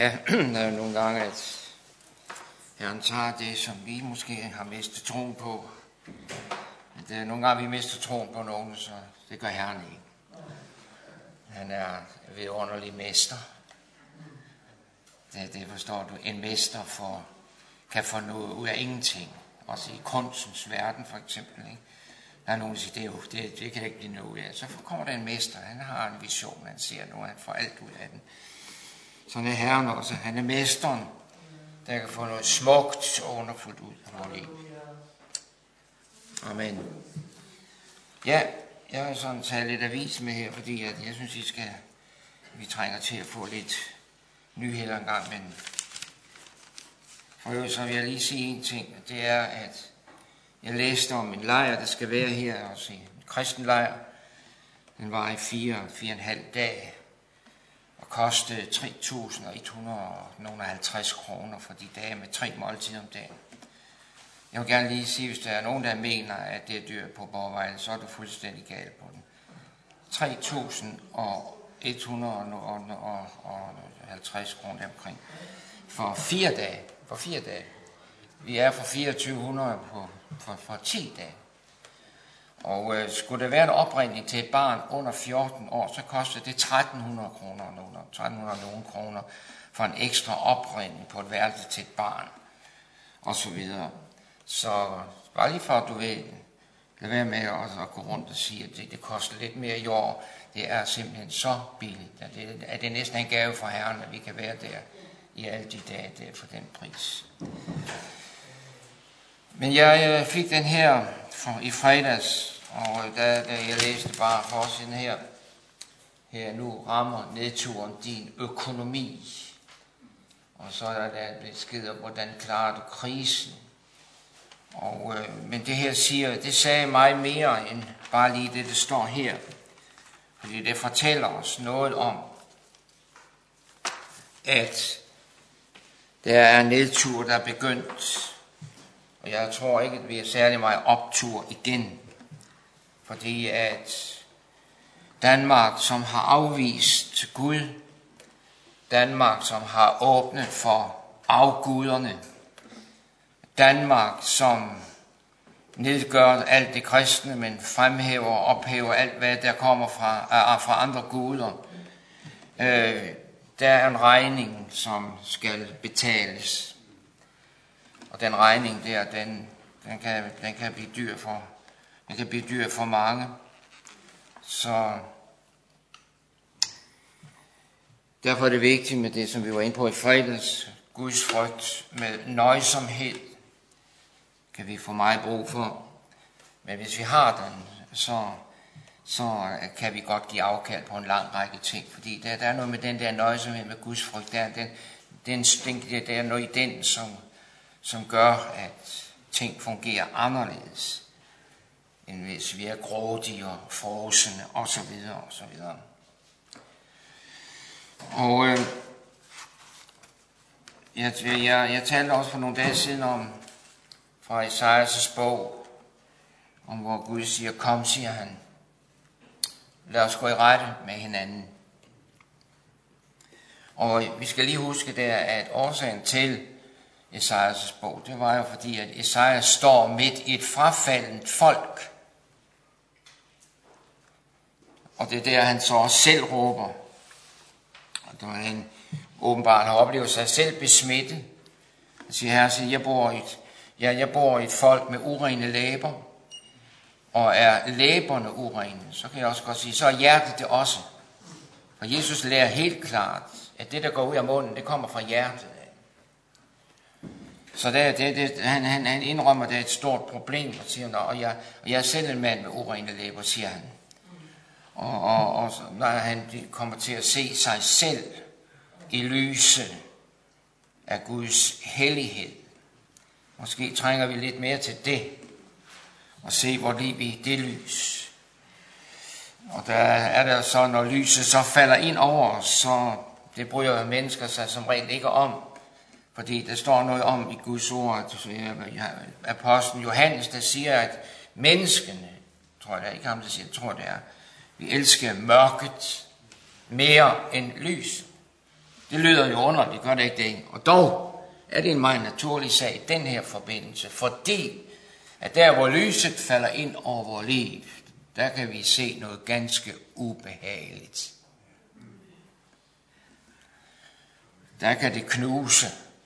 Ja, der er nogle gange, at Herren tager det, som vi måske har mistet troen på. Men det er nogle gange, vi mister troen på nogen, så det gør Herren ikke. Han er vidunderlig mester. Det forstår du. En mester kan få noget ud af ingenting. Også i kunstens verden for eksempel. Ikke? Der er nogen, der siger, det kan ikke blive noget ud af. Så kommer der en mester. Han har en vision. Han ser noget. Han får alt ud af den. Sådan er Herren også. Han er mesteren, der kan få noget smukt og underfuldt ud af vores liv. Amen. Ja, jeg har sådan taget lidt avis med her, fordi jeg synes, vi trænger til at få lidt nyheder en gang, men for øvrigt så vil jeg lige sige en ting, og det er, at jeg læste om en lejr, der skal være her, også en kristen lejr. Den var i 4,5 dage, og kostede 3.150 kroner for de dage med 3 måltider om dagen. Jeg vil gerne lige sige, hvis der er nogen, der mener, at det er dyrt på Borgvejle, så er du fuldstændig galt på den. 3.150 kroner omkring. For 4 dage. Vi er for 2.400 for 10 dage. Og skulle der være en opringning til et barn under 14 år, så koster det 1.300 kroner for en ekstra opringning på et værelse til et barn. Og så videre. Så bare lige for at du ved, lad være med at gå rundt og sige, at det koster lidt mere i år. Det er simpelthen så billigt, at det er næsten en gave for Herren, at vi kan være der i alle de dage der for den pris. Men jeg fik den her i fredags, og da jeg læste bare forsiden her nu rammer nedturen din økonomi. Og så er der besked om, hvordan klarer du krisen. Men det her det sagde mig mere end bare lige det står her. Fordi det fortæller os noget om, at der er en nedtur, der er begyndt. Og jeg tror ikke, at vi er særlig meget optur igen. Fordi at Danmark, som har afvist Gud, Danmark, som har åbnet for afguderne, Danmark, som nedgør alt det kristne, men fremhæver og ophæver alt, hvad der kommer fra andre guder. Der er en regning, som skal betales. Og den regning der, den kan blive dyr for mange. Så derfor er det vigtigt med det, som vi var inde på i fredags, Guds frygt med nøjsomhed, kan vi få meget brug for. Men hvis vi har den, så kan vi godt give afkald på en lang række ting. Fordi der er noget med den der nøjsomhed med Guds frygt. Der er noget i den, som gør, at ting fungerer anderledes, end hvis vi er grådige og frosende osv. Og jeg talte også for nogle dage siden fra Esajas bog, om hvor Gud siger, kom, siger han, lad os gå i rette med hinanden. Og vi skal lige huske der, at årsagen til Esajas bog, det var jo fordi, at Esajas står midt i et frafaldent folk. Og det er der, han så også selv råber. Og da han åbenbart har oplevet sig selv besmittet, han siger, Herre, jeg bor i et folk med urene læber, og er læberne urene, så kan jeg også godt sige, så er hjertet det også. For Jesus lærer helt klart, at det, der går ud af munden, det kommer fra hjertet af. Så han indrømmer, det er et stort problem, og siger, og jeg er selv en mand med urene læber, siger han. Og når han kommer til at se sig selv i lyset af Guds hellighed. Måske trænger vi lidt mere til det, og se vores liv i det lys. Og der er der så, når lyset så falder ind over os, så det bryder mennesker sig som regel ikke om. Fordi der står noget om i Guds ord, at apostlen Johannes, der siger, at menneskene, tror jeg, ikke ham, der siger, vi elsker mørket mere end lys. Det lyder jo underligt, gør det ikke det? Og dog er det en meget naturlig sag i den her forbindelse, fordi at der hvor lyset falder ind over vores liv, der kan vi se noget ganske ubehageligt. Der kan det knuse.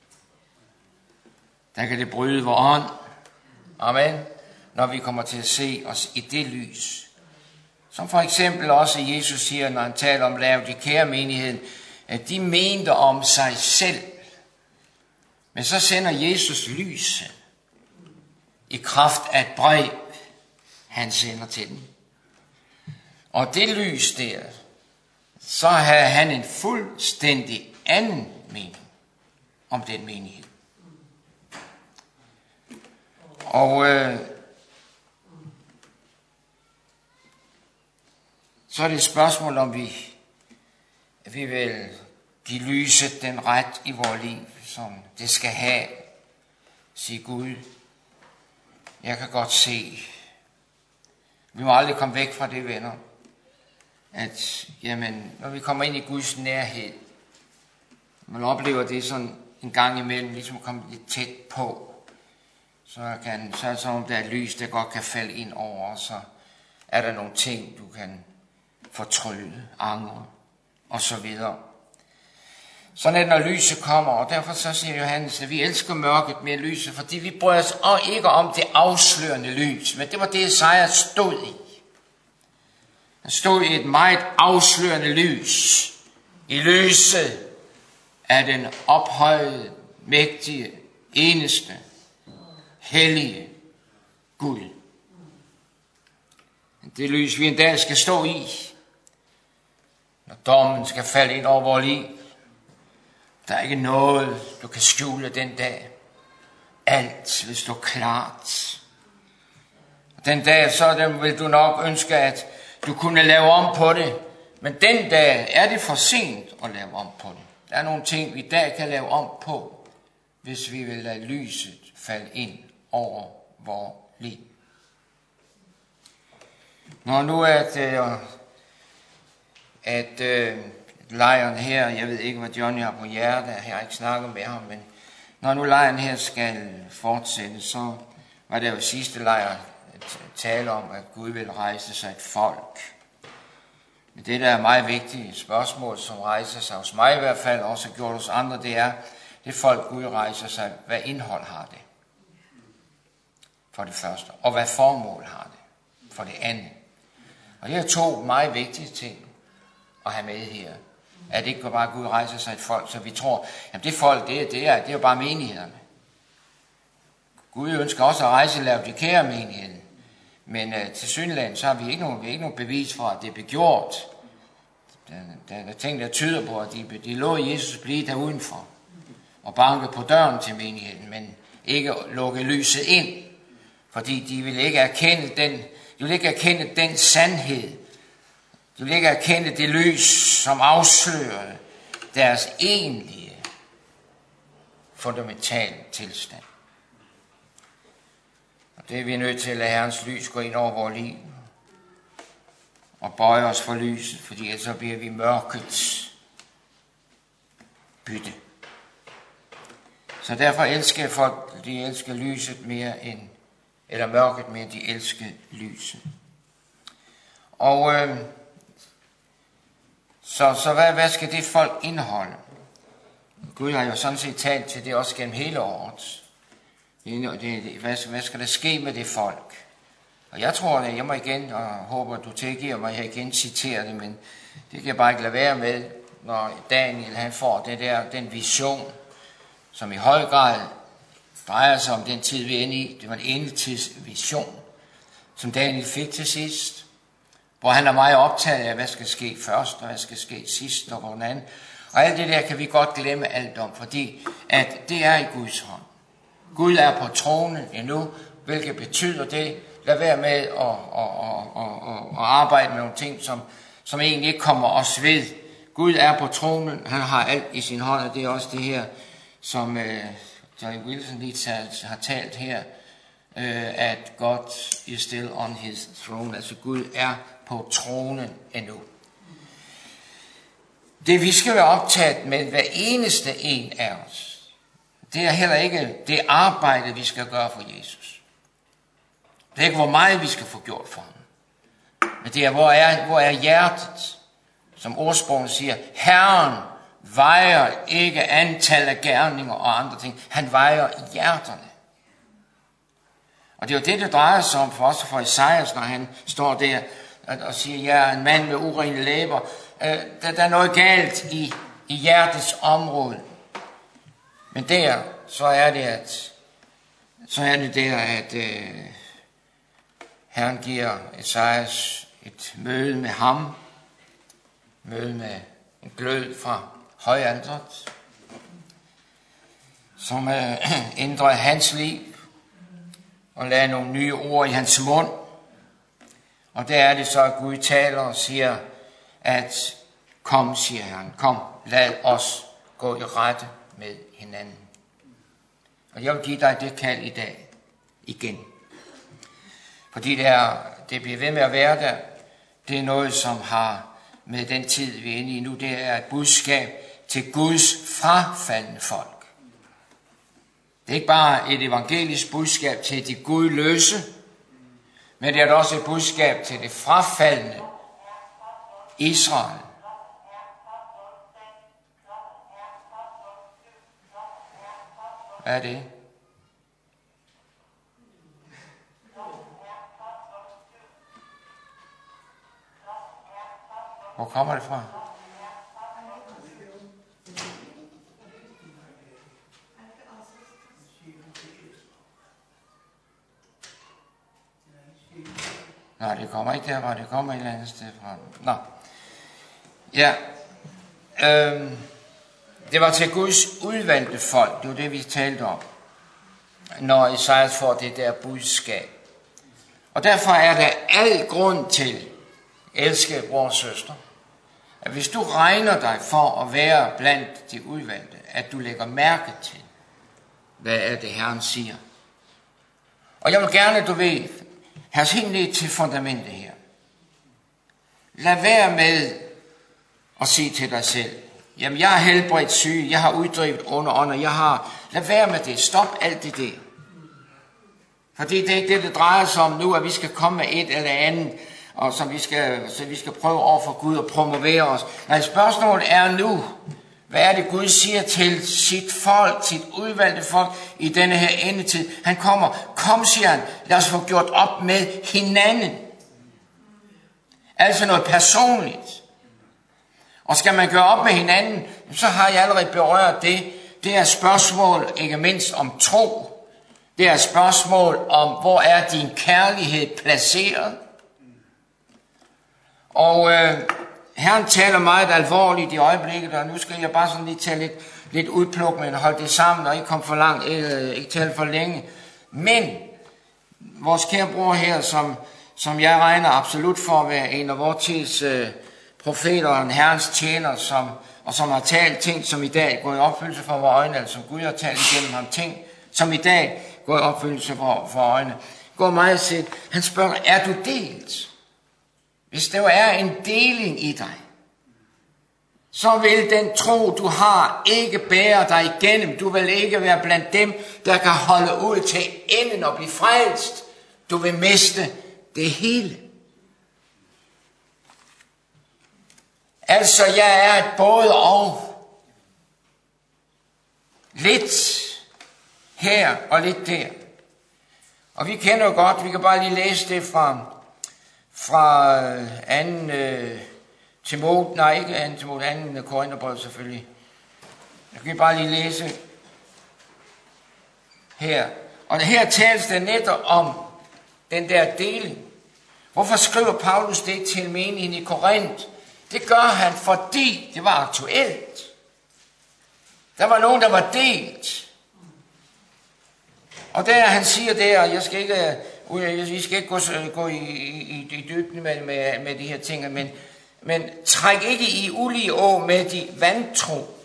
Der kan det bryde vor ånd. Amen. Når vi kommer til at se os i det lys. Som for eksempel også Jesus siger, når han taler om Laodikea-menigheden, at de mente om sig selv. Men så sender Jesus lyset i kraft af et brev, han sender til dem. Og det lys der, så havde han en fuldstændig anden mening om den menighed. Og så er det et spørgsmål, om vi vil give lyset den ret i vores liv, som det skal have. Sig Gud, jeg kan godt se, vi må aldrig komme væk fra det, venner, at jamen, når vi kommer ind i Guds nærhed, man oplever det sådan en gang imellem, ligesom at komme lidt tæt på, så er det som om der er lys, der godt kan falde ind over, og så er der nogle ting, du kan fortryde, angre, og så videre. Sådan er det, når lyset kommer, og derfor så siger Johannes, at vi elsker mørket mere lyset, fordi vi bryder os ikke om det afslørende lys, men det var det, Esajas stod i. Han stod i et meget afslørende lys, i lyset af den ophøjede, mægtige, eneste, hellige Gud. Det lys, vi en dag skal stå i, når dommen skal falde ind over vores liv. Der er ikke noget, du kan skjule den dag. Alt vil stå klart. Og den dag, så vil du nok ønske, at du kunne lave om på det. Men den dag er det for sent at lave om på det. Der er nogle ting, vi i dag kan lave om på, hvis vi vil lade lyset falde ind over vores liv. Når nu at lejren her, jeg ved ikke, hvad Johnny har på hjertet, jeg har ikke snakket med ham, men når nu lejren her skal fortsætte, så var det jo sidste lejr tale om, at Gud vil rejse sig et folk. Men det, der er meget vigtigt spørgsmål, som rejser sig hos mig i hvert fald, og også gjort hos andre, det er, det folk Gud rejser sig, hvad indhold har det? For det første. Og hvad formål har det? For det andet. Og det er to meget vigtige ting at have med her. At det ikke bare Gud rejser sig et folk, så vi tror, at det folk, det er jo bare menighederne. Gud ønsker også at rejse Laodikea-menigheden. Men til synligheden, så har vi ikke nogen bevis for, at det blev gjort. Der er ting, der tyder på, at de lå Jesus blive der udenfor og banke på døren til menigheden, men ikke lukke lyset ind, fordi de ville ikke erkende den sandhed. De ville ikke erkende det lys, som afslørede deres egentlige fundamentale tilstand. Og det er vi nødt til at lade Herrens lys gå ind over vores liv og bøje os for lyset, fordi ellers så bliver vi mørkets bytte. Så derfor elsker folk, de elsker lyset mere end, eller mørket mere, de elsker lyset. Og så hvad skal det folk indeholde? Gud har jo sådan set talt til det også gennem hele året. Hvad skal der ske med det folk? Og jeg tror, at jeg må igen, og håber, du tilgiver mig, jeg igen citerer det, men det kan jeg bare ikke lade være med, når Daniel han får den vision, som i høj grad drejer sig om den tid, vi er inde i. Det var en endetidsvision, som Daniel fik til sidst, hvor han er meget optaget af, hvad skal ske først, og hvad skal ske sidst, og hvordan. Og alt det der kan vi godt glemme alt om, fordi at det er i Guds hånd. Gud er på tronen endnu, hvilket betyder det. Lad være med at arbejde med nogle ting, som egentlig ikke kommer os ved. Gud er på tronen, han har alt i sin hånd, og det er også det her, som Johnny Wilson lige har talt her, at God is still on his throne, altså Gud er på tronen endnu. Det vi skal være optaget med hver eneste en af os, det er heller ikke det arbejde, vi skal gøre for Jesus. Det er ikke, hvor meget vi skal få gjort for ham. Men det er, hvor er hjertet, som ordsproget siger, Herren vejer ikke antal af gerninger og andre ting. Han vejer hjerterne. Og det er jo det drejer sig om for os og for Esajas, når han står der og siger, jeg er en mand med urene læber. Der er noget galt i hjertets område. Men så er det der, at Herren giver Esajas et møde med ham. Møde med en glød fra højalteret, som ændrer hans liv og lagde nogle nye ord i hans mund. Og der er det så, at Gud taler og siger, at kom, siger han, kom, lad os gå i rette med hinanden. Og jeg vil give dig det kald i dag igen. Fordi det bliver ved med at være der. Det er noget, som har med den tid, vi er inde i nu, det er et budskab til Guds frafaldne folk. Det er ikke bare et evangelisk budskab til de gudløse, men det er også et budskab til det frafaldne Israel. Hvad er det? Hvor kommer det fra? Nej, det kommer ikke derfra, det kommer et eller andet sted fra. Nå. Ja. Det var til Guds udvalgte folk, det var det, vi talte om, når Esajas får det der budskab. Og derfor er der al grund til, elskede bror og søster, at hvis du regner dig for at være blandt de udvalgte, at du lægger mærke til, hvad er det Herren siger. Og jeg vil gerne, du ved, have os helt ned til fundamentet her. Lad være med at sige til dig selv, jamen jeg har helbredt syge, jeg har uddrivet onde ånder, lad være med det, stop alt det der. Fordi det er ikke det drejer sig om nu, at vi skal komme med et eller andet, og så vi skal prøve over for Gud at promovere os. Nej, spørgsmålet er nu, hvad er det Gud siger til sit folk, sit udvalgte folk i denne her endetid? Han kommer, kom siger han, lad os få gjort op med hinanden. Altså noget personligt. Og skal man gøre op med hinanden, så har jeg allerede berørt det. Det er spørgsmål ikke mindst om tro. Det er spørgsmål om, hvor er din kærlighed placeret. Og Herren taler meget alvorligt i øjeblikket, og nu skal jeg bare sådan lige tage lidt udpluk, men holde det sammen, og ikke komme for langt, ikke tale for længe. Men vores kære bror her, som jeg regner absolut for at være en af vores tids profeter og en Herrens tjener, som har talt ting, som i dag går i opfyldelse for vores øjne, altså som Gud har talt igennem ham ting, som i dag går i opfyldelse for øjne. Går meget set, han spørger, er du delt? Hvis der er en deling i dig, så vil den tro, du har, ikke bære dig igennem. Du vil ikke være blandt dem, der kan holde ud til enden og blive frelst. Du vil miste det hele. Altså, jeg er et både og. Lidt her og lidt der. Og vi kender jo godt, vi kan bare lige læse det fra 2. Korintherbrev selvfølgelig. Jeg kan bare lige læse her. Og her tales det netop om den der deling. Hvorfor skriver Paulus det til menigheden i Korinth? Det gør han, fordi det var aktuelt. Der var nogen, der var delt. Og der han siger der, jeg skal ikke gå i dybden med de her ting, men træk ikke i ulige å med de vantro.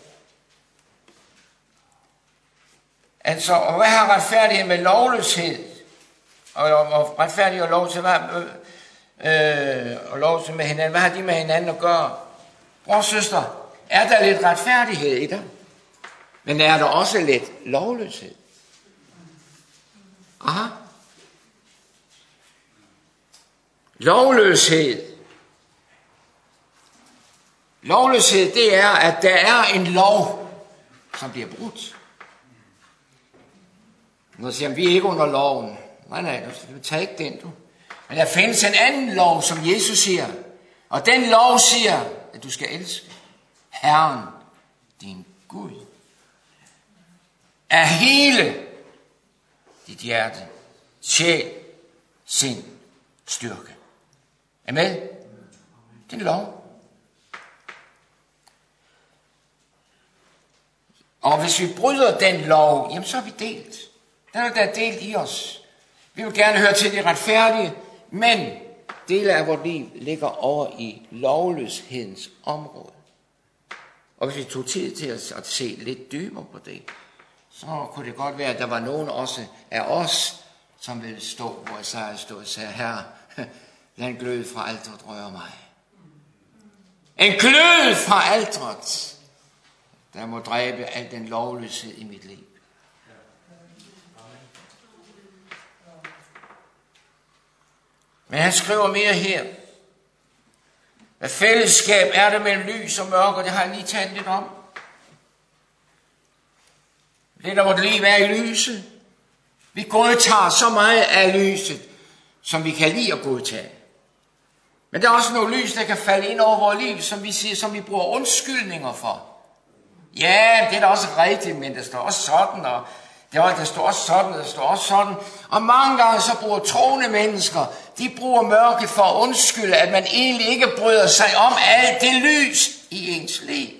Altså, og hvad har retfærdighed med lovløshed? Og retfærdighed og lovløshed, og lovløshed med hinanden, hvad har de med hinanden at gøre? Bror, søster, er der lidt retfærdighed i dig, men er der også lidt lovløshed. Aha. Lovløshed. Lovløshed, det er, at der er en lov, som bliver brudt. Nu siger vi er ikke under loven. Nej, du tager ikke den, du. Men der findes en anden lov, som Jesus siger. Og den lov siger, at du skal elske Herren, din Gud, af hele dit hjerte, sjæl, sind, styrke. Er med? Det er en lov. Og hvis vi bryder den lov, jamen så er vi delt. Den er der delt i os. Vi vil gerne høre til de retfærdige, men dele af vores liv ligger over i lovløshedens område. Og hvis vi tog tid til at se lidt dybere på det, så kunne det godt være, at der var nogen også af os, som ville stå, hvor jeg stod og sagde, Herre, lad en glød fra alteret røre mig. En glød fra alteret, der må dræbe al den lovløshed i mit liv. Men han skriver mere her. Hvad fællesskab er der mellem lys og mørke, og det har jeg lige talt lidt om. Lidt af vort liv er i lyset. Vi godtager så meget af lyset, som vi kan lide at godtage. Men der er også noget lys, der kan falde ind over vores liv, som vi siger, som vi bruger undskyldninger for. Ja, det er da også rigtigt, men der står også sådan, og der står også sådan, der står også sådan. Og mange gange så bruger troende mennesker, de bruger mørket for at undskylde, at man egentlig ikke bryder sig om alt det lys i ens liv.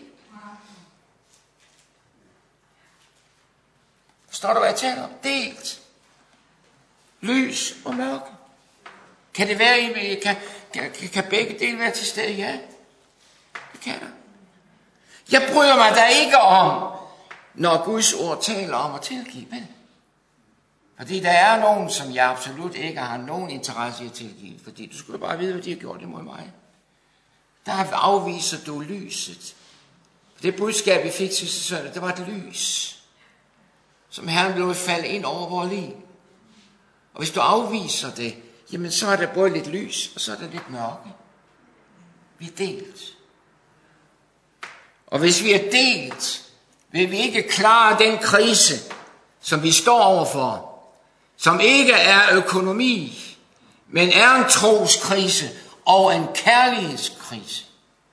Forstår du, hvad jeg taler om? Delt. Lys og mørke. Kan det være, kan begge dele være til stede? Ja, det kan der. Jeg bryder mig da ikke om, når Guds ord taler om at tilgive. Men. Fordi der er nogen, som jeg absolut ikke har nogen interesse i at tilgive. Fordi du skulle bare vide, hvad de har gjort imod mig. Der afviser du lyset. Det budskab, vi fik sidste søndag, det var et lys, som Herren blev falde ind over vores liv. Og hvis du afviser det, jamen så er der både lidt lys, og så er der lidt mørke. Vi er delt. Og hvis vi er delt, vil vi ikke klare den krise, som vi står overfor, som ikke er økonomi, men er en troskrise og en kærlighedskrise.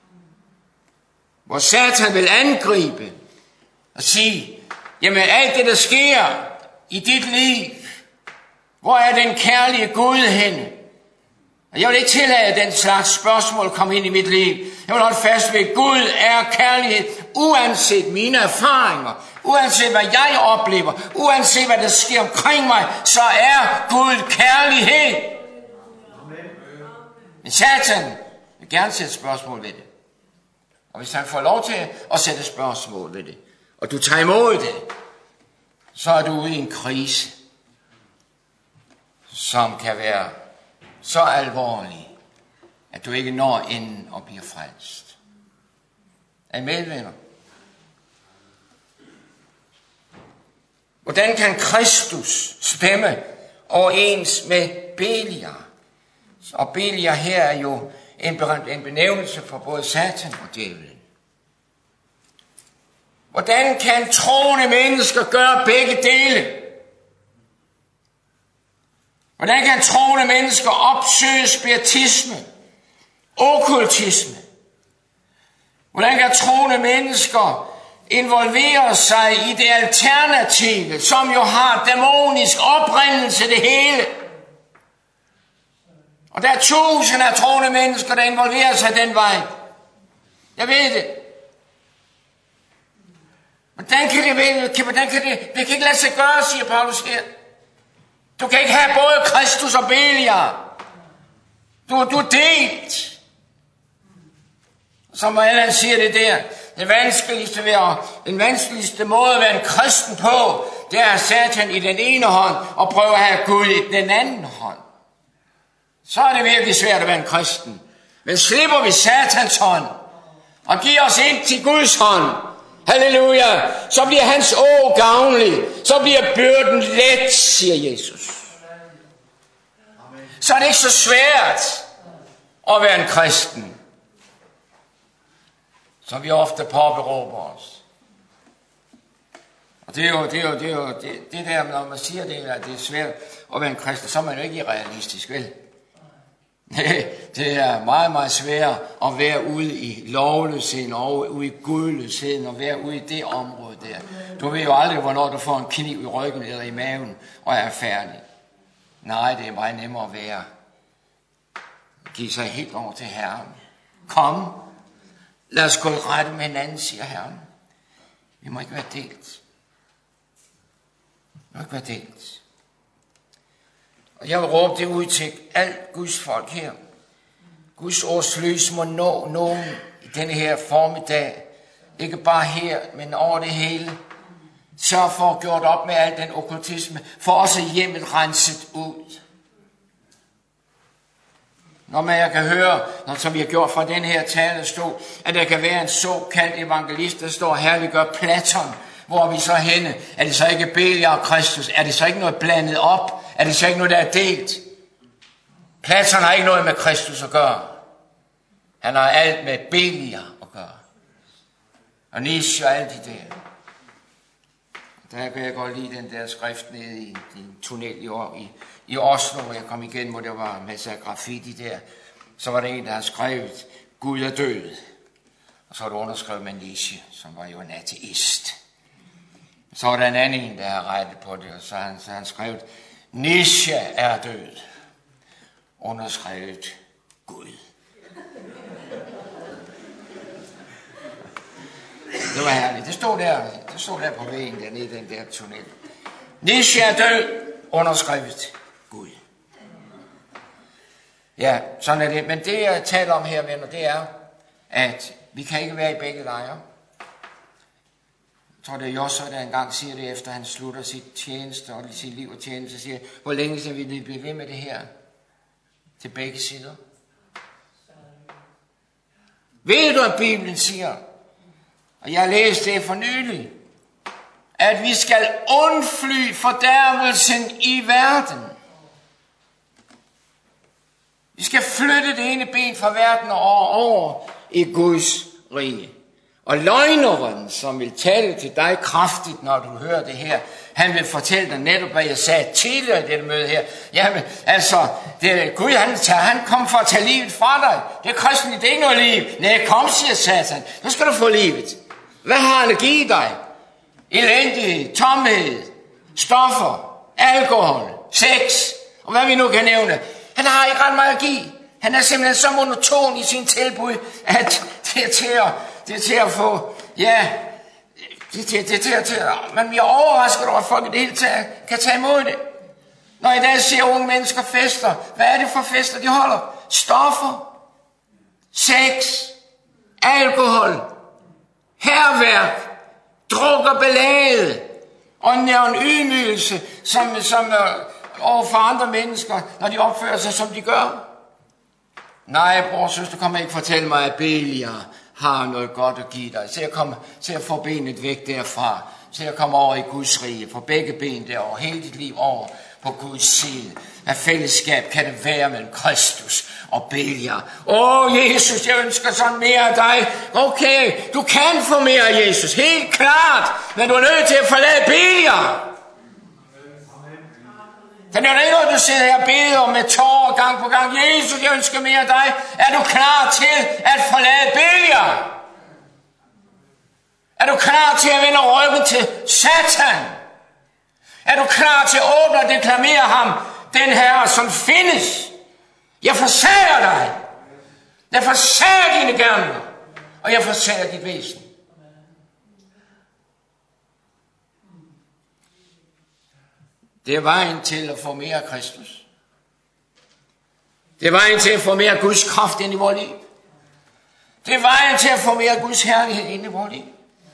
Hvor Satan vil angribe og sige, jamen alt det, der sker i dit liv, hvor er den kærlige Gud henne? Og jeg vil ikke tillade, at den slags spørgsmål komme ind i mit liv. Jeg vil holde fast ved, at Gud er kærlighed, uanset mine erfaringer, uanset hvad jeg oplever, uanset hvad der sker omkring mig, så er Gud kærlighed. Men Satan vil gerne sætte spørgsmål ved det. Og hvis han får lov til at sætte spørgsmål ved det, og du tager imod det, så er du ude i en krise, som kan være så alvorlig, at du ikke når enden og bliver frelst. Er I med, venner? Hvordan kan Kristus stemme overens med Beliar? Og Beliar her er jo en benævnelse for både Satan og djævlen. Hvordan kan troende mennesker gøre begge dele? Hvordan kan troende mennesker opsøge spiritisme, okkultisme? Hvordan kan troende mennesker involvere sig i det alternative, som jo har dæmonisk oprindelse det hele? Og der er tusinder af troende mennesker, der involverer sig den vej. Jeg ved det. Hvordan kan det kan ikke lade sig gøre, siger Paulus her. Du kan ikke have både Kristus og Beliar. Du er delt. Som Allan siger det der. Den vanskeligste måde at være en kristen på, det er Satan i den ene hånd, og prøve at have Gud i den anden hånd. Så er det virkelig svært at være en kristen. Men slipper vi Satans hånd, og giver os ind til Guds hånd. Halleluja. Så bliver hans ord gavnlig. Så bliver byrden let, siger Jesus. Så er det ikke så svært at være en kristen, som vi ofte påberåber os. Og det er jo det der, når man siger det, at det er svært at være en kristen, så er man jo ikke realistisk, vel? Det er meget, meget svært at være ude i lovløsheden og ude i gudløsheden og være ude i det område der. Du ved jo aldrig, hvornår du får en kniv i ryggen eller i maven og er færdig. Nej, det er meget nemmere at være. Giv sig helt over til Herren. Kom, lad os gå i rette med hinanden, siger Herren. Vi må ikke være delt. Vi må ikke være delt. Og jeg vil råbe det ud til alt Guds folk her. Guds ords lys må nå nogen i denne her formiddag. Ikke bare her, men over det hele. Sørg for at gøre op med al den okkultisme. For også hjemmet renset ud. Når man kan høre, som vi har gjort fra den her talerstol, at der kan være en såkaldt evangelist, der står og herliggør Platon. Hvor er vi så henne? Er det så ikke Belia og Kristus? Er det så ikke noget blandet op? Er det så ikke noget, der er delt? Platon har ikke noget med Kristus at gøre. Han har alt med Belia at gøre. Og Nietzsche og alt det der. Der kan jeg godt lide den der skrift nede i en tunnel i Oslo, hvor jeg kom igen, hvor der var masser af graffiti der. Så var der en, der havde skrevet, Gud er død. Og så var det underskrevet med Nietzsche, som var jo en ateist. Så var der en anden, der havde rettet på det, og så han skrevet, Nietzsche er død. Underskrevet Gud. Det var herligt. Det stod der på væggen dernede i den der tunnel. Nietzsche er død. Underskrevet Gud. Ja, sådan er det. Men det jeg taler om her, venner, det er, at vi kan ikke være i begge lejre. Jeg tror, det er Josser, der engang siger det, efter han slutter sit tjeneste og sit liv og tjeneste, siger, hvor længe skal vi blive ved med det her? Til begge sider. Ved du, at Bibelen siger, og jeg læste det for nylig, at vi skal undfly fordærvelsen i verden. Vi skal flytte det ene ben fra verden og over i Guds rige. Og løgneren, som vil tale til dig kraftigt, når du hører det her, han vil fortælle dig netop, hvad jeg sagde tidligere i dette møde her. Jamen, altså, Gud, han kom for at tage livet fra dig. Det er kristne, det er ikke noget liv. Nej, kom, siger Satan. Nu skal du få livet. Hvad har han at give dig? Elendighed, tomhed, stoffer, alkohol, sex, og hvad vi nu kan nævne. Han har ikke ret meget at give. Han er simpelthen så monoton i sin tilbud, at det er til at få, ja, det er til at, man bliver overrasket over, at folk i det hele taget kan tage imod det. Når i dag ser unge mennesker fester, hvad er det for fester, de holder? Stoffer, sex, alkohol, hærværk, druk og ballade, og en ydmygelse, som over for andre mennesker, når de opfører sig, som de gør. Nej, bror, søster, du kommer ikke fortælle mig, at Belia har noget godt at give dig. Se at få benet væk derfra. Se at komme over i Guds rige. Få begge ben derover. Hele dit liv over på Guds side. Hvad fællesskab kan det være mellem Kristus og Belia? Jesus, jeg ønsker sådan mere af dig. Okay, du kan få mere af Jesus. Helt klart. Men du er nødt til at forlade Belia. Den er ikke noget, du sidder her og beder med tårer gang på gang. Jesus, jeg ønsker mere af dig. Er du klar til at forlade Belia? Er du klar til at vende ryggen til Satan? Er du klar til at åbne og deklamere ham, den Herre, som findes? Jeg forsager dig. Jeg forsager dine gerninger. Og jeg forsager dit væsen. Det er vejen til at få mere af Kristus. Det er vejen til at få mere af Guds kraft ind i vores liv. Det er vejen til at få mere af Guds herlighed ind i vores liv.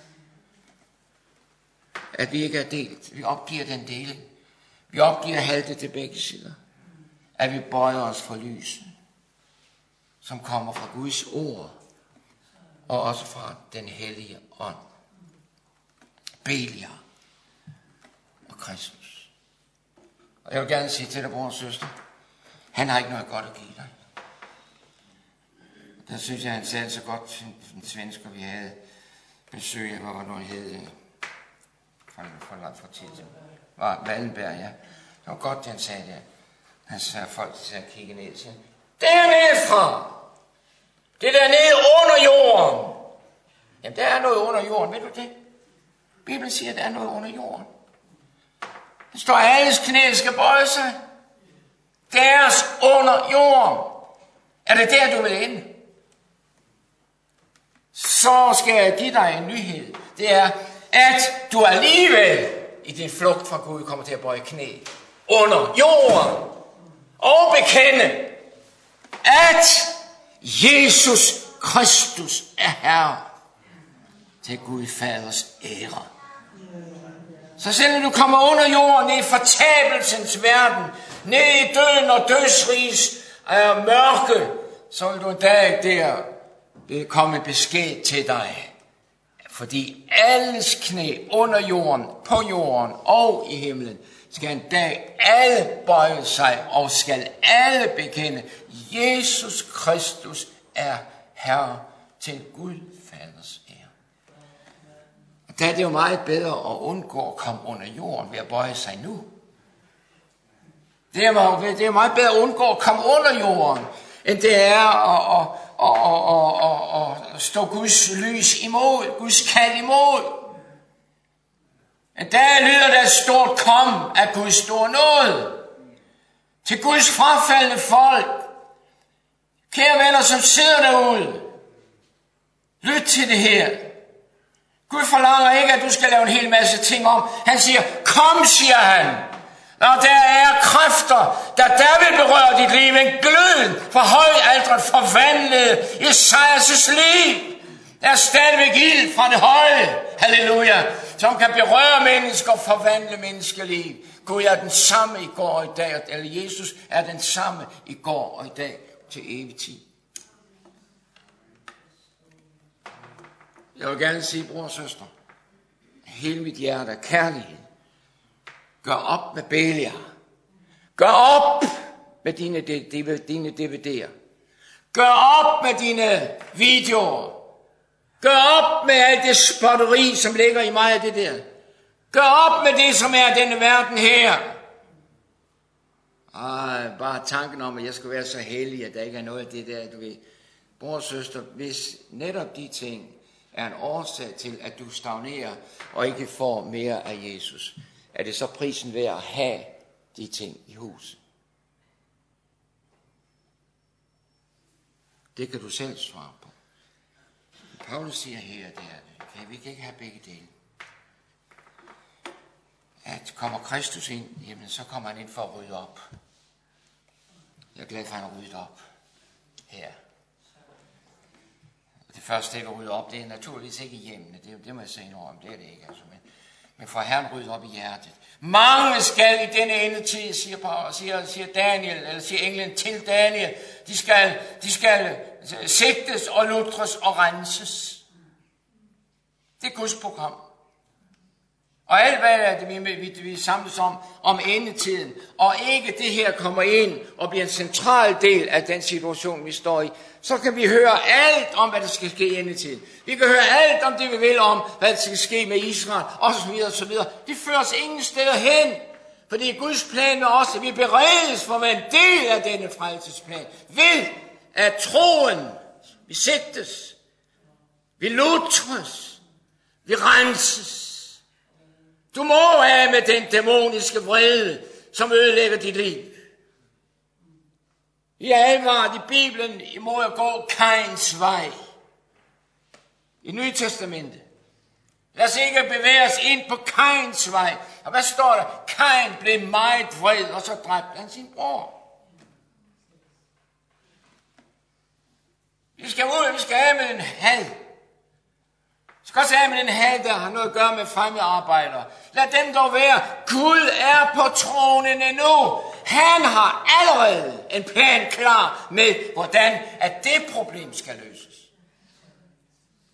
At vi ikke er delt. Vi opgiver den deling. Vi opgiver halte til begge sider. At vi bøjer os for lyset, som kommer fra Guds ord og også fra den hellige ånd. Beliar og Kristus. Og jeg vil gerne sige til dig, bror og søster, han har ikke noget godt at give dig. Der synes jeg, han sagde så godt, en svensker, vi havde besøg af, hvor noget hed, for tid til, var Wallenberg, ja. Det var godt, han sagde det. Han sagde folk til at kigge ned og sige, dernede fra, det der nede under jorden. Jamen, der er noget under jorden, ved du det? Bibelen siger, at der er noget under jorden. Der står, at alles knæ skal bøje sig. Deres under jorden. Er det der, du vil ende? Så skal jeg give dig en nyhed. Det er, at du alligevel i din flugt fra Gud kommer til at bøje knæ under jorden og bekende, at Jesus Kristus er Herre til Gud Faders ære. Så selvom du kommer under jorden, ned i fortabelsens verden, ned i døden og dødsrigs mørke, så vil du en dag der vil komme besked til dig. Fordi alles knæ under jorden, på jorden og i himlen, skal en dag alle bøje sig og skal alle bekende, Jesus Kristus er Herre til Gud Faders ære. Og der er det jo meget bedre at undgå at komme under jorden ved at bøje sig nu. Det er meget bedre at undgå at komme under jorden, end det er at stå Guds lys imod, Guds kald imod. En dag lyder der et stort kom af Guds store nåde til Guds frafaldne folk. Kære venner, som sidder derude, lyt til det her. Gud forlanger ikke, at du skal lave en hel masse ting om. Han siger, kom, siger han. Når der er kræfter, der vil berøre dit liv, en glød for højaldret forvandlet Esajas' liv. Der er stadigvæk ild fra det høje, halleluja, som kan berøre mennesker og forvandle menneskeliv. Gud er den samme i går og i dag, eller Jesus er den samme i går og i dag til evig tid. Jeg vil gerne sige, bror og søster, hele mit hjerte er kærlighed. Gør op med Beliar. Gør op med dine DVD'er. Gør op med dine videoer. Gør op med alt det spotteri, som ligger i mig af det der. Gør op med det, som er denne verden her. Bare tanken om, at jeg skal være så hellig, at der ikke er noget af det der, du ved. Bror og søster, hvis netop de ting er en årsag til, at du stagnerer og ikke får mere af Jesus, er det så prisen værd at have de ting i huset? Det kan du selv svare på. Paulus siger her, vi kan ikke have begge dele. At kommer Kristus ind, jamen så kommer han ind for at rydde op. Jeg er glad for, at han har ryddet op her. Det første sted, at rydde op, det er naturligvis ikke i hjemmene. Det må jeg sige noget om, det er det ikke. Altså. Men for Herren rydde op i hjertet. Mange skal i denne endetid, siger Daniel, eller siger englen til Daniel, de skal sigtes og lutres og renses. Det er Guds program. Og alt hvad er det, vi samles om endetiden, og ikke det her kommer ind og bliver en central del af den situation, vi står i, så kan vi høre alt om, hvad der skal ske i endetiden. Vi kan høre alt om det, vi vil om, hvad der skal ske med Israel, osv. Det fører os ingen steder hen, for det er Guds plan med os, at vi beredes for at være en del af denne frelsesplan. Ved at troen, vi sigtes, vi lutres, vi renses. Du må af med den dæmoniske vrede, som ødelægger dit liv. Vi er advaret i Bibelen imod at gå Kains vej. I Nye Testamentet. Lad os ikke bevæge os ind på Kains vej. Og hvad står der? Kain blev meget vred, og så dræbte han sin bror. Vi skal ud, vi skal af med den had. Vi skal også af med den had, der har noget at gøre med fremmedarbejdere. Lad dem dog være. Gud er på tronen endnu. Han har allerede en plan klar med, hvordan at det problem skal løses.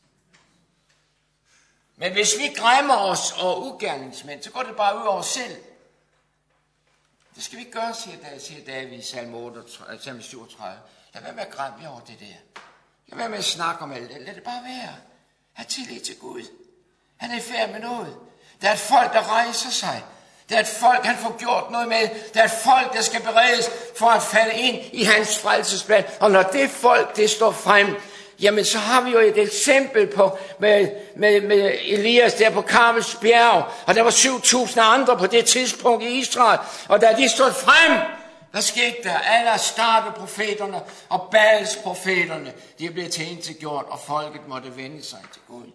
Men hvis vi græmmer os over ugerningsmænd, så går det bare ud over os selv. Det skal vi ikke gøre, siger David i salme 37. Lad være med at græmme over det der. Lad være med at snakke om alt det. Lad det bare være. Ha' tillid til Gud. Han er i færd med noget. Der er et folk, der rejser sig. Der er et folk, han får gjort noget med. Der er et folk, der skal beredes for at falde ind i hans frelsesplan. Og når det folk, det står frem, jamen så har vi jo et eksempel på med Elias der på Karmels bjerg. Og der var 7.000 andre på det tidspunkt i Israel. Og da de stod frem, hvad skete der? Alle Astarte-profeterne og Baals-profeterne, de er blevet tilintetgjort, og folket måtte vende sig til Gud.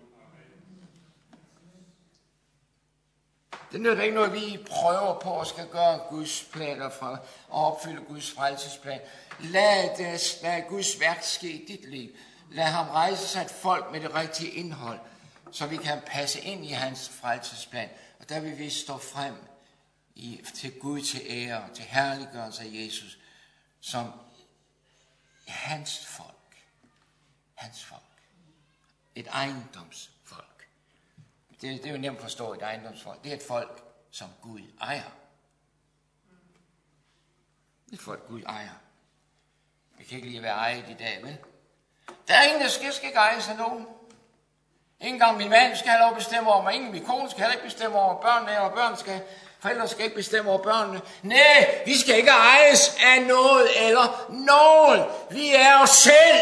Det nytter ikke noget, vi prøver på at skal gøre Guds planer fra og opfylde Guds frelsesplan. Lad Guds værk ske i dit liv. Lad ham rejse sig et folk med det rigtige indhold, så vi kan passe ind i hans frelsesplan. Og der vil vi stå frem til Gud til ære, til herliggørelse af Jesus, som hans folk. Hans folk. Et ejendomsfolk. Det er jo nemt at forstå, et ejendomsfolk. Det er et folk, som Gud ejer. Et folk, Gud ejer. Vi kan ikke lige være ejet i dag, vel? Der er ingen, der skal ikke ejes af nogen. Ingen engang min mand skal have lov at bestemme over mig. Ingen min kone skal heller ikke bestemme over børnene, og forældre skal ikke bestemme over børnene. Nej, vi skal ikke ejes af noget eller nogen. Vi er os selv.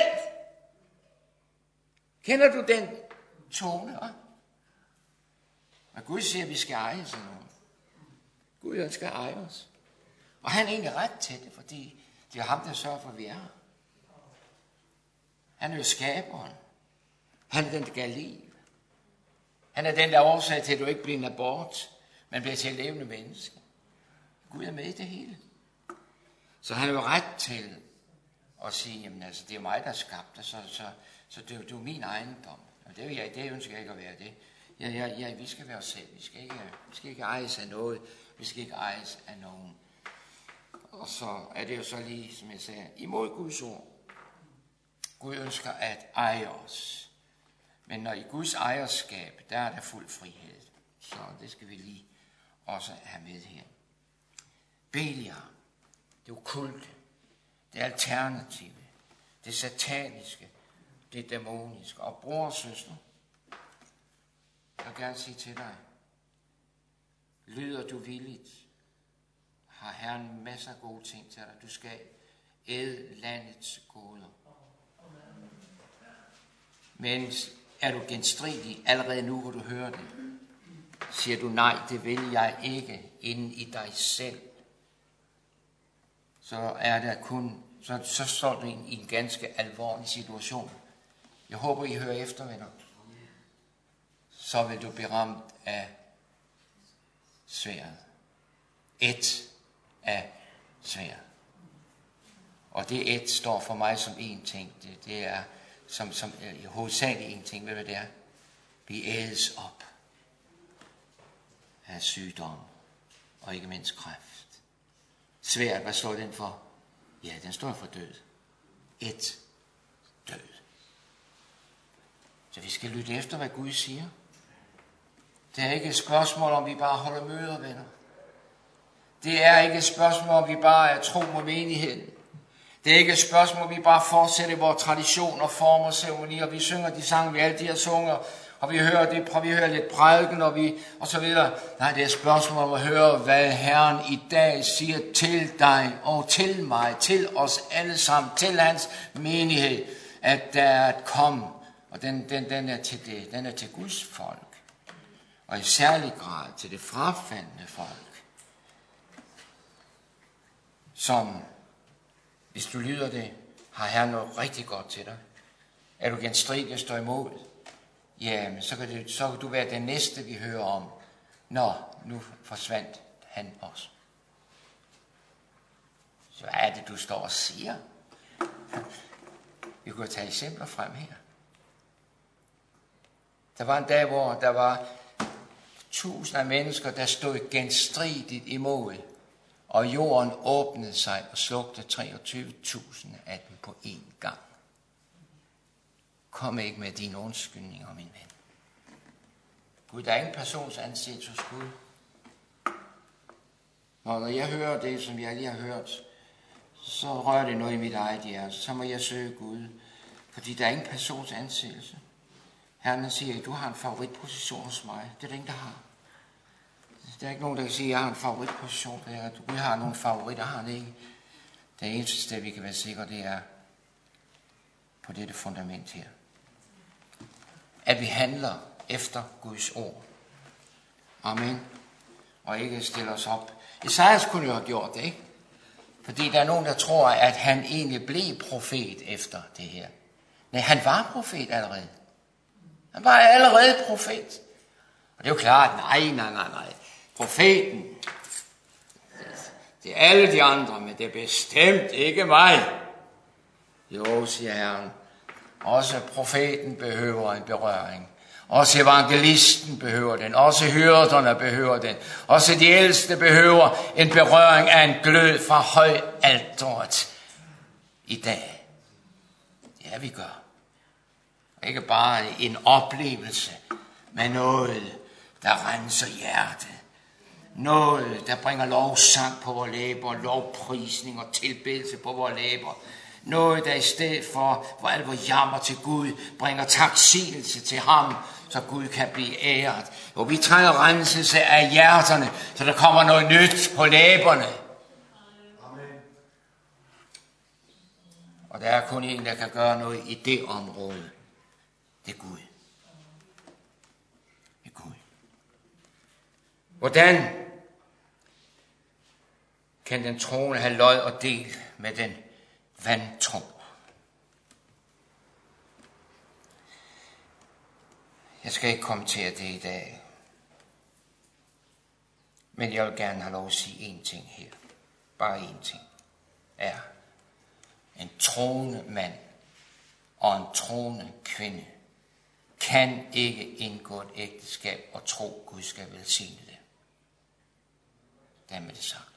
Kender du den tone, hva'? Og Gud siger, at vi skal ejes af nogen. Gud ønsker at eje os. Og han er egentlig ret til det, fordi det er ham, der sørger for, at vi er her. Han er jo skaberen. Han er den, der gav liv. Han er den, der er årsag til, at du ikke bliver en abort, men bliver til et levende menneske. Gud er med i det hele. Så han er jo ret til at sige, jamen altså, det er mig, der er skabt dig, så det er min ejendom. Og det ønsker jeg ikke at være det. Ja, vi skal være os selv. Vi skal ikke ejes af noget. Vi skal ikke ejes af nogen. Og så er det jo så lige, som jeg sagde, imod Guds ord. Gud ønsker at eje os. Men når i Guds ejerskab, der er der fuld frihed. Så det skal vi lige også have med her. Beliar, det okkulte, det alternative, det sataniske, det dæmoniske. Og bror og søster, jeg vil gerne sige til dig, lyder du villigt, har Herren masser af gode ting til dig. Du skal æde landets goder. Men er du genstridig allerede nu, hvor du hører det, siger du nej, det vil jeg ikke inde i dig selv, så er der kun, så står du i en ganske alvorlig situation. Jeg håber, I hører efter, venner. Så vil du blive ramt af sværdet. Et af sværdet. Og det et står for mig som én ting. Det er som hovedsageligt én ting. Ved du, hvad det er? Vi ædes op af sygdom og ikke mindst kræft. Svært, hvad står den for? Ja, den står for død. Et død. Så vi skal lytte efter, hvad Gud siger. Det er ikke et spørgsmål, om vi bare holder møder, venner. Det er ikke et spørgsmål, om vi bare er tro mod menigheden. Det er ikke et spørgsmål, om vi bare fortsætter vores traditioner, former, ceremonier. Vi synger de sange, vi altid har sunget, og vi hører lidt prædiken, og så videre. Nej, det er et spørgsmål om at høre, hvad Herren i dag siger til dig og til mig, til os alle sammen, til hans menighed, at der er et kom, og den er til det. Den er til Guds folk. Og i særlig grad til det frafaldne folk, som, hvis du lyder det, har Herren noget rigtig godt til dig. Er du genstridig og står imod? Jamen, så kan du være den næste, vi hører om. Nå, nu forsvandt han også. Så hvad er det, du står og siger? Vi kunne tage eksempler frem her. Der var en dag, hvor der var tusinder af mennesker, der stod genstridigt imod, og jorden åbnede sig og slugte 23.000 af dem på én gang. Kom ikke med dine undskyldninger, min ven. Gud, der er ingen persons ansigelse hos Gud. Når jeg hører det, som jeg lige har hørt, så rører det noget i mit eget hjerte. Så må jeg søge Gud, fordi der er ingen persons ansigelse. Herren siger, at du har en favoritposition hos mig. Det er der ingen, der har. Der er ikke nogen, der kan sige, at jeg har en favoritposition. Gud har nogle favoritter, har han ikke. Det eneste sted, vi kan være sikre, det er på dette fundament her. At vi handler efter Guds ord. Amen. Og ikke stiller os op. Esajas kunne jo have gjort det, ikke? Fordi der er nogen, der tror, at han egentlig blev profet efter det her. Nej, han var profet allerede. Han var allerede profet. Og det er jo klart, nej. Profeten, det er alle de andre, men det er bestemt ikke mig. Jo, siger Herren. Også profeten behøver en berøring. Også evangelisten behøver den. Også hyrderne behøver den. Også de ældste behøver en berøring af en glød fra højalteret i dag. Ja, vi gør. Ikke bare en oplevelse, men noget, der renser hjertet. Noget, der bringer lovsang på vores læber, lovprisning og tilbedelse på vores læber. Noget, der i stedet for alt vores jammer til Gud, bringer taksigelse til ham, så Gud kan blive æret. Og vi trænger renselse af hjerterne, så der kommer noget nyt på læberne. Amen. Og der er kun en, der kan gøre noget i det område. Det er Gud. Det er Gud. Hvordan kan den troende have lod og del med den vantro? Jeg skal ikke kommentere det i dag. Men jeg vil gerne have lov at sige én ting her. Bare én ting. Er en troende mand og en troende kvinde kan ikke indgå et ægteskab og tro, Gud skal velsigne det. Dermed det sagt.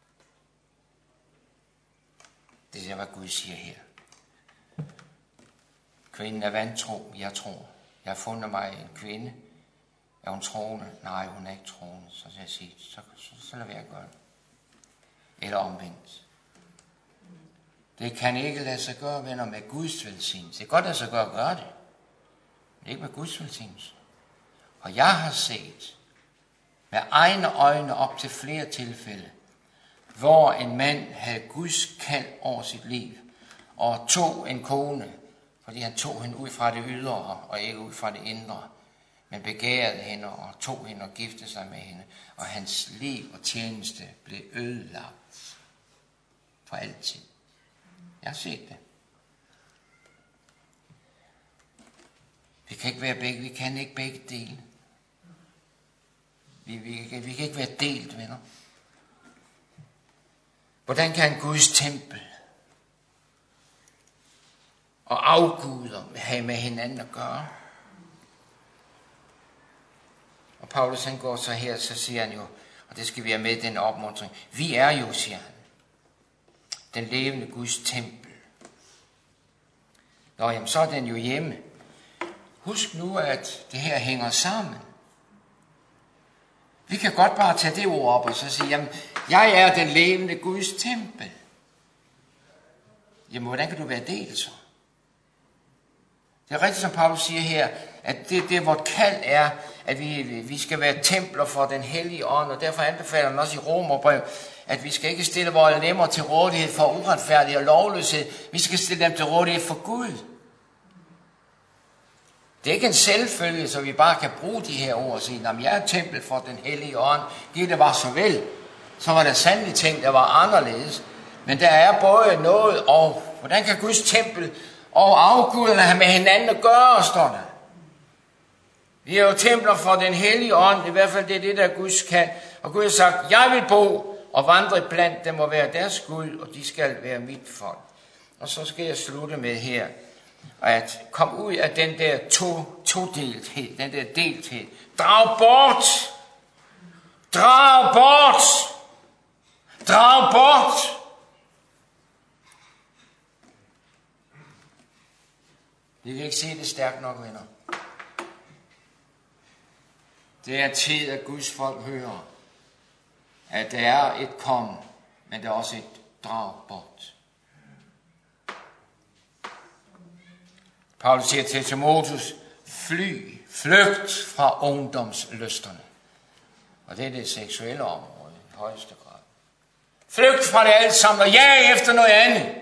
Det er, hvad Gud siger her. Kvinden er vantro, jeg tror. Jeg har fundet mig en kvinde. Er hun troende? Nej, hun er ikke troende. Så jeg siger, så lad være gøre det. Eller omvendt. Det kan ikke lade sig gøre, venner, med Guds velsignelse. Det kan godt lade sig gøre det. Men ikke med Guds velsignelse. Og jeg har set med egne øjne op til flere tilfælde, hvor en mand havde Guds kald over sit liv, og tog en kone, fordi han tog hende ud fra det ydre, og ikke ud fra det indre, men begærede hende, og tog hende og giftede sig med hende, og hans liv og tjeneste blev ødelagt for altid. Jeg har set det. Vi kan ikke være begge, vi kan ikke begge dele. Vi kan ikke være delt, venner. Hvordan kan Guds tempel og afguder have med hinanden at gøre? Og Paulus han går så her, så siger han jo, og det skal vi have med i den opmuntring. Vi er jo, siger han, den levende Guds tempel. Nå, jamen så er den jo hjemme. Husk nu, at det her hænger sammen. Vi kan godt bare tage det ord op og så sige, jamen, jeg er den levende Guds tempel. Jamen, hvordan kan du være delt så? Det er rigtigt, som Paulus siger her, at det vort kald er, at vi skal være templer for den hellige ånd, og derfor anbefaler han også i Romerbrev, at vi skal ikke stille vores lemmer til rådighed for uretfærdighed og lovløshed. Vi skal stille dem til rådighed for Gud. Det er ikke en selvfølge, så vi bare kan bruge de her ord og sige, at jeg er tempel for den hellige ånd. Det var så vel. Så var der sandelig ting, der var anderledes. Men der er både noget og, hvordan kan Guds tempel og afguderne have med hinanden at gøre, står der. Vi er jo templer for den hellige ånd, i hvert fald det er det, der er Guds kald. Og Gud har sagt, jeg vil bo og vandre blandt dem og være deres Gud, og de skal være mit folk. Og så skal jeg slutte med her, at komme ud af den der todelthed, den der delthed. Drag bort! Drag bort! Drag bort! Vi kan ikke se det stærkt nok, venner. Det er tid, at Guds folk hører, at der er et kom, men der er også et drag bort. Paulus siger til Timotheus, flygt fra ungdomslysterne. Og det er det seksuelle område i højeste grad. Flygt fra det alt sammen og jag efter noget andet,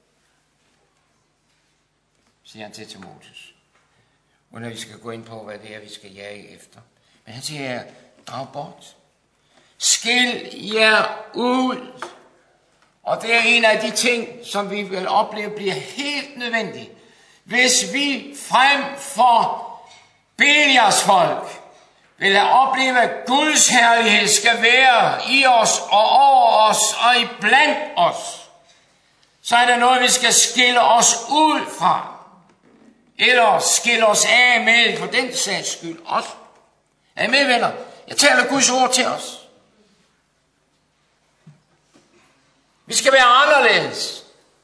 siger han til Timotheus. Uden at vi skal gå ind på, hvad det er, vi skal jage efter. Men han siger her, drag bort. Skil jer ud. Og det er en af de ting, som vi vil opleve bliver helt nødvendigt. Hvis vi frem for Belials folk vil have oplevet, at Guds herlighed skal være i os og over os og i blandt os, så er der noget, vi skal skille os ud fra. Eller skille os af med, for den sags skyld også. Er I med, venner? Jeg taler Guds ord til os. Vi skal være anderledes.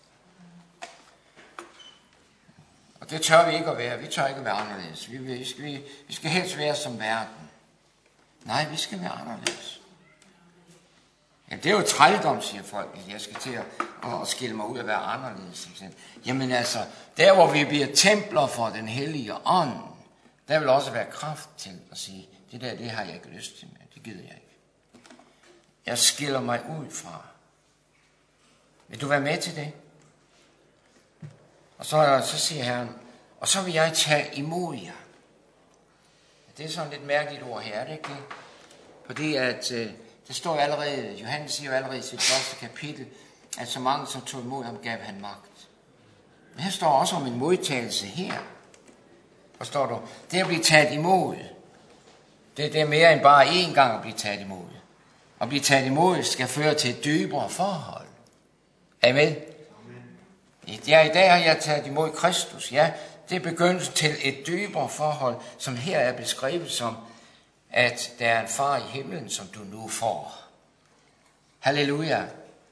Og det tør vi ikke at være. Vi tør ikke at være anderledes. Vi skal helst være som verden. Nej, vi skal være anderledes. Ja, det er jo trældom, siger folk. Jeg skal til at skille mig ud og være anderledes. Jamen altså, der hvor vi bliver templer for den hellige ånd, der vil også være kraft til at sige, det har jeg ikke lyst til, men det gider jeg ikke. Jeg skiller mig ud fra. Vil du være med til det? Og så siger Herren, og så vil jeg tage imod jer. Det er sådan lidt mærkeligt ord her, er det ikke det? Fordi at det står allerede, Johannes siger jo allerede i sit første kapitel, at så mange som tog imod ham, gav han magt. Men her står også om en modtagelse her. Forstår du? Det at blive taget imod, det er mere end bare én gang at blive taget imod. At blive taget imod skal føre til et dybere forhold. Er I med? Ja, i dag har jeg taget imod Kristus. Ja, det er begyndelsen til et dybere forhold, som her er beskrevet som, at der er en far i himlen, som du nu får. Halleluja.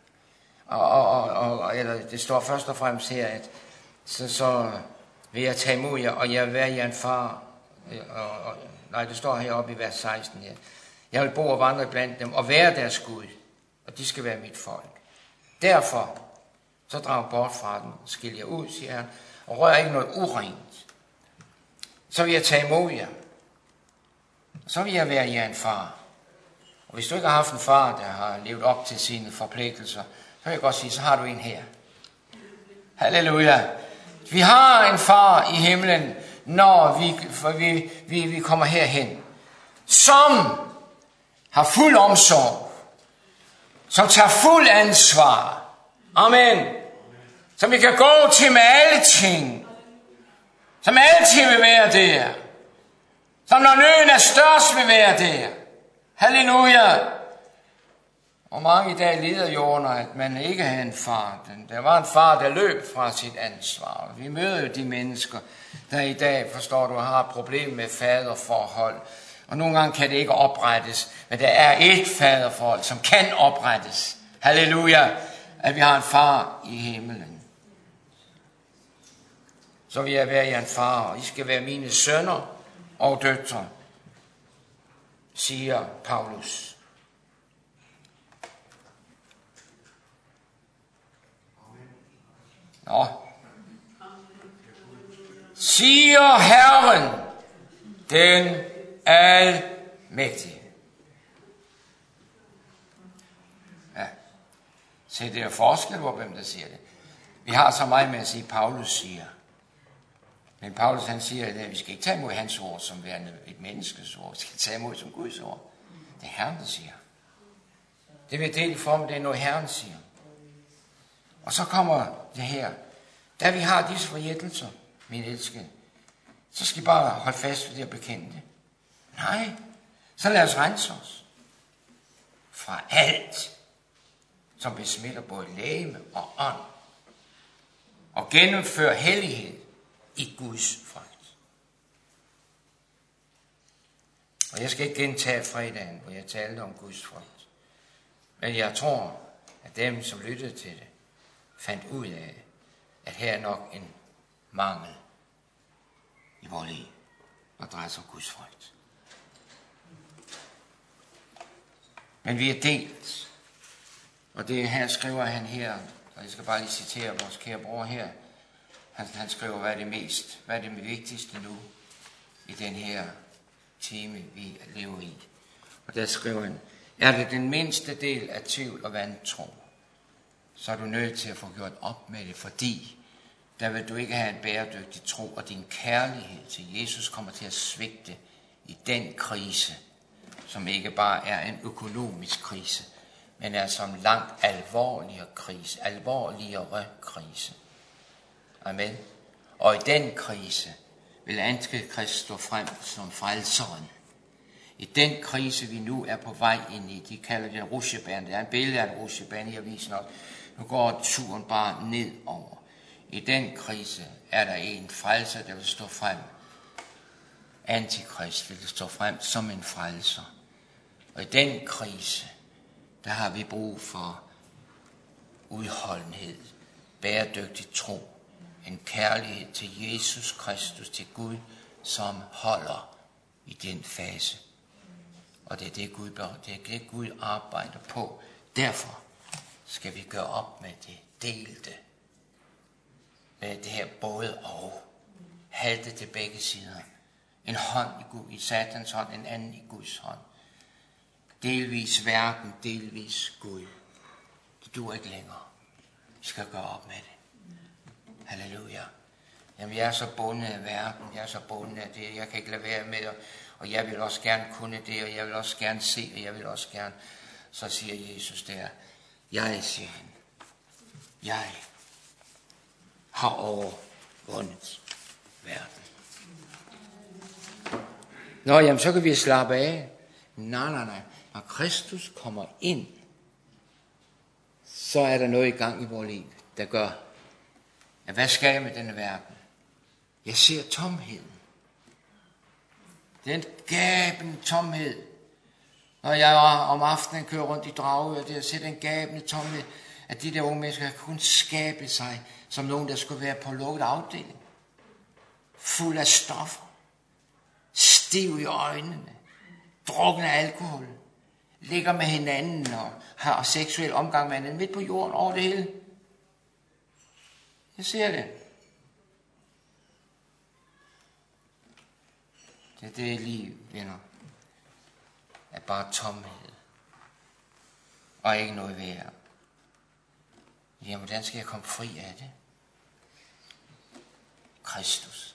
Eller det står først og fremmest her, at så vil jeg tage imod jer, og jeg vil være jer en far. Nej, det står heroppe i vers 16. Ja. Jeg vil bo og vandre blandt dem, og være deres Gud, og de skal være mit folk. Derfor, så drag bort fra dem, skil jer ud, siger han, og rør ikke noget urent. Så vil jeg tage imod jer. Så vil jeg være jer en far. Og hvis du ikke har haft en far, der har levet op til sine forpligtelser, så vil jeg godt sige, så har du en her. Halleluja. Vi har en far i himlen, når vi kommer herhen, som har fuld omsorg, som tager fuld ansvar. Amen. Som vi kan gå til med alle ting, som altid vil være der, som når nøden er størst vil være der. Halleluja. Og mange i dag lider jo under, at man ikke havde en far. Der var en far, der løb fra sit ansvar. Vi møder jo de mennesker, der i dag, forstår du, har et problem med faderforhold. Og nogle gange kan det ikke oprettes, men der er et faderforhold, som kan oprettes. Halleluja. At vi har en far i himlen. Så vil jeg være jer en far, og I skal være mine sønner og døtre, siger Paulus. Nå. Siger Herren, den almægtige. Ja. Se, det er forskel på, hvem der siger det. Vi har så meget med at sige, Paulus siger. Men Paulus han siger, at vi skal ikke tage imod hans ord som værende et menneskes ord. Vi skal tage imod som Guds ord. Det er Herren, der siger. Det vil jeg dele for mig, det er noget Herren siger. Og så kommer det her. Da vi har disse forjættelser, mine elskede, så skal I bare holde fast ved det og bekende det. Nej, så lad os rense os fra alt, som besmitter både legeme og ånd, og gennemføre hellighed i Guds frygt. Og jeg skal ikke gentage fredagen, hvor jeg talte om Guds frygt. Men jeg tror, at dem, som lyttede til det, fandt ud af, at her er nok en mangel i vores liv, når det drejer sig om Guds frygt. Men vi er delt. Og det her skriver han her, og jeg skal bare lige citere vores kære bror her. Han skriver, hvad er det vigtigste nu i den her time, vi lever i. Og der skriver han, er det den mindste del af tvivl og vantro, så er du nødt til at få gjort op med det, fordi der vil du ikke have en bæredygtig tro, og din kærlighed til Jesus kommer til at svigte i den krise, som ikke bare er en økonomisk krise, men er som langt alvorligere krise. Amen. Og i den krise vil Antikrist stå frem som frelseren. I den krise, vi nu er på vej ind i, de kalder det en rutsjebane. Det er en billede af en rutsjebane i avisen op. Nu går turen bare nedover. I den krise er der en frelser, der vil stå frem. Antikrist vil stå frem som en frelser. Og i den krise, der har vi brug for udholdenhed, bæredygtig tro, en kærlighed til Jesus Kristus, til Gud, som holder i den fase. Og det er det Gud arbejder på. Derfor skal vi gøre op med det delte. Med det her både og. Halte til begge sider. En hånd i Satans hånd, en anden i Guds hånd. Delvis verden, delvis Gud. Det duer ikke længere. Vi skal gøre op med det. Halleluja. Jamen jeg er så bundet af verden, jeg er så bundet af det, jeg kan ikke lade være med det, og jeg vil også gerne kunne det, og jeg vil også gerne se, og jeg vil også gerne, så siger Jesus der, siger han, jeg har overvundet verden. Nå, jamen så kan vi slappe af. Nej. Når Kristus kommer ind, så er der noget i gang i vores liv, der gør, at hvad skal jeg med denne verden? Jeg ser tomheden. Den gabende tomhed. Når jeg om aftenen kører rundt i Dragør, jeg ser den gabende tomhed, at de der unge mennesker kan kun skabe sig som nogen, der skulle være på lukket afdeling. Fuld af stoffer. Stiv i øjnene. Drukken af alkohol. Ligger med hinanden og har seksuel omgang med hinanden midt på jorden over det hele. Jeg ser det. Det liv, venner, er bare tomhed. Og ikke noget værd. Jamen, hvordan skal jeg komme fri af det? Kristus.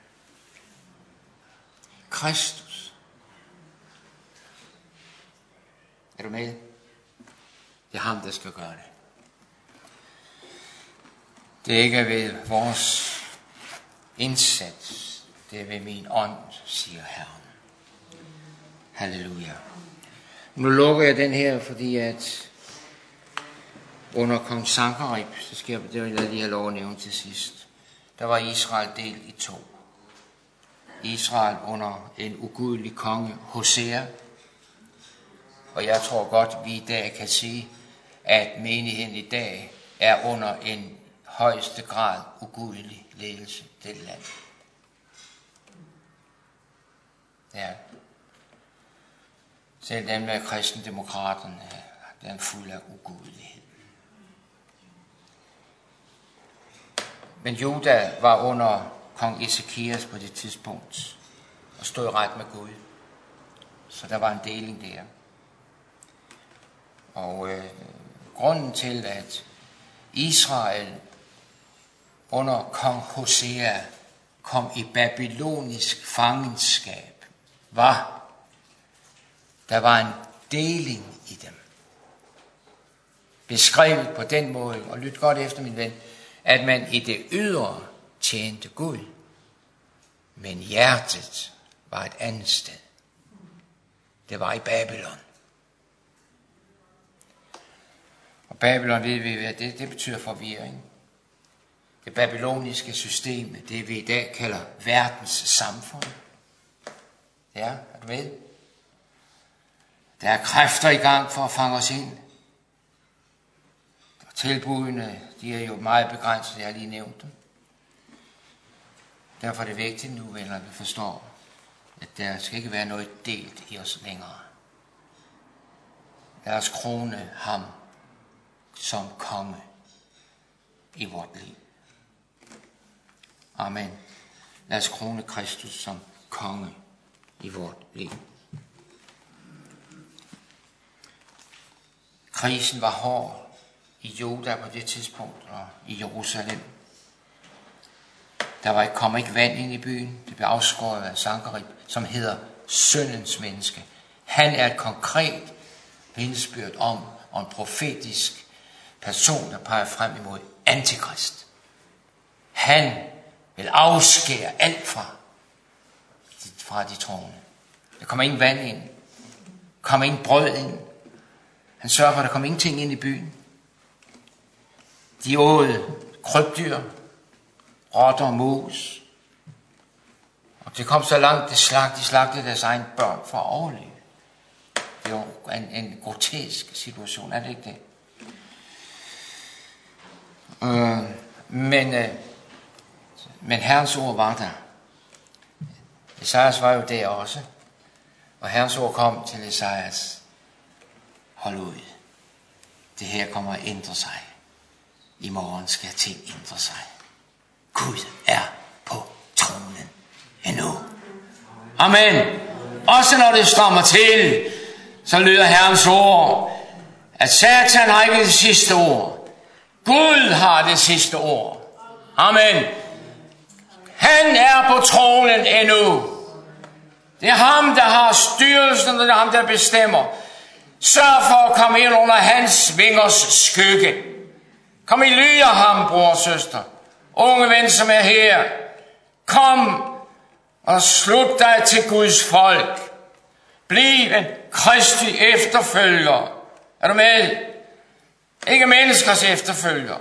Kristus. Er du med? Det er ham, der skal gøre det. Det er ikke ved vores indsats. Det er ved min ånd, siger Herren. Halleluja. Nu lukker jeg den her, fordi at under kong Sankerib, så skal jeg lige have lov at nævne til sidst, der var Israel delt i to. Israel under en ugudelig konge, Hosea. Og jeg tror godt, vi i dag kan sige, at menigheden i dag er under en højeste grad ugudelig ledelse det land. Ja. Selv dem med kristendemokraterne, der er fuld af ugudelighed. Men Juda var under kong Ezekias på det tidspunkt og stod ret med Gud. Så der var en deling der. Og grunden til, at Israel under kong Hosea kom i babylonisk fangenskab, der var en deling i dem. Beskrevet på den måde, og lyt godt efter min ven, at man i det ydre tjente Gud, men hjertet var et andet sted. Det var i Babylon. Og Babylon, ved vi, hvad det betyder forvirring. Det babyloniske system, det vi i dag kalder verdens samfund. Ja, er du med? Der er kræfter i gang for at fange os ind. Og tilbudene, de er jo meget begrænsede, jeg har lige nævnt dem. Derfor er det vigtigt nu, venner, at vi forstår, at der skal ikke være noget delt i os længere. Lad os krone ham som konge i vort liv. Amen. Lad os krone Kristus som konge i vort liv. Krisen var hård i Juda på det tidspunkt og i Jerusalem. Der kom ikke vand ind i byen. Det blev afskåret af Sankerib, som hedder syndens menneske. Han er et konkret vidnesbyrd om og en profetisk person, der peger frem imod Antikrist. Han vil afskære alt fra de troende. Der kommer ingen vand ind. Der kommer ingen brød ind. Han sørger for, at der kommer ingenting ind i byen. De åd krybdyr, rotter og mus. Og det kom så langt, de slagtede deres egne børn for at overleve. Det er jo en grotesk situation, er det ikke det? Men Herrens ord var der. Esajas var jo der også. Og Herrens ord kom til Esajas. Hold ud. Det her kommer at ændre sig. I morgen skal ting ændre sig. Gud er på tronen endnu. Amen. Også når det strømmer til, så lyder Herrens ord, at Satan har ikke det sidste ord. Gud har det sidste ord. Amen. Han er på tronen endnu. Det er ham, der har styrelsen, og det er ham, der bestemmer. Sørg for at komme ind under hans vingers skygge. Kom i ly af ham, bror og søster. Unge ven, som er her. Kom og slut dig til Guds folk. Bliv en Kristi efterfølger. Er du med? Ikke menneskers efterfølger.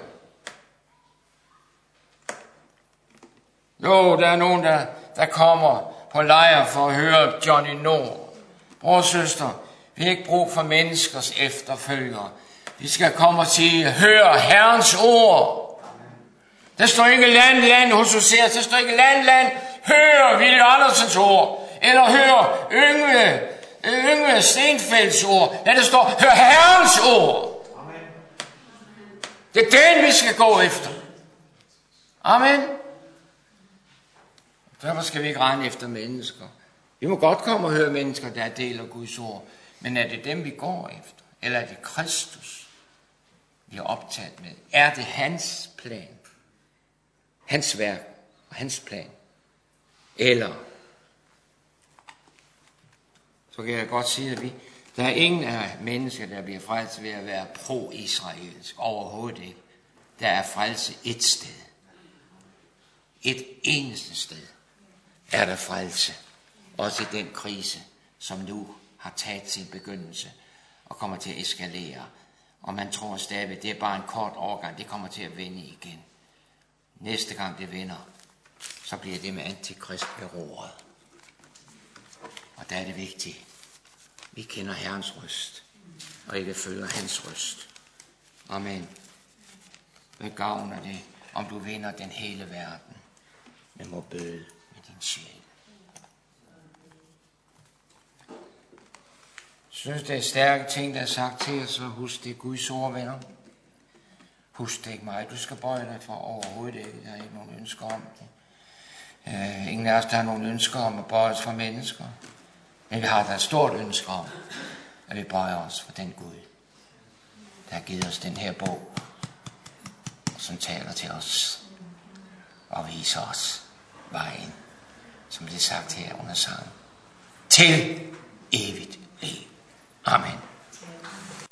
Jo, der er nogen, der kommer på lejr for at høre Johnny Nord. Bror og søster, vi har ikke brug for menneskers efterfølgere. Vi skal komme og sige, hør Herrens ord. Der står ikke land hos Hosea, der står ikke land. Hør Willy Andersens ord. Eller hør Yngve Stenfelds ord. Ja, der står, hør Herrens ord. Det er den, vi skal gå efter. Amen. Derfor skal vi ikke regne efter mennesker. Vi må godt komme og høre mennesker, der deler Guds ord. Men er det dem, vi går efter? Eller er det Kristus, vi er optaget med? Er det hans plan? Hans værk og hans plan? Eller, så kan jeg godt sige, at der er ingen af mennesker, der bliver frelst ved at være pro-israelsk. Overhovedet ikke. Der er frelse et sted. Et eneste sted er der frelse. Også i den krise, som nu har taget sin begyndelse og kommer til at eskalere. Og man tror stadig, det er bare en kort overgang. Det kommer til at vende igen. Næste gang det vender, så bliver det med Antikrist ved roret. Og der er det vigtigt. Vi kender Herrens røst, og ikke følger hans røst. Amen. Hvad gavner det, om du vinder den hele verden, men må bøde med din sjæl? Jeg synes, det er stærke ting, der er sagt til os, så husk det er Guds ord, venner. Husk det ikke mig, du skal bøje dig for overhovedet ikke. Jeg har ikke nogen ønsker om det. Ingen af os, der har nogen ønsker om at bøje os for mennesker. Men vi har da et stort ønske om, at vi bøjer os for den Gud, der har givet os den her bog, som taler til os og viser os vejen, som det er sagt her under sangen, til evigt liv. Amen.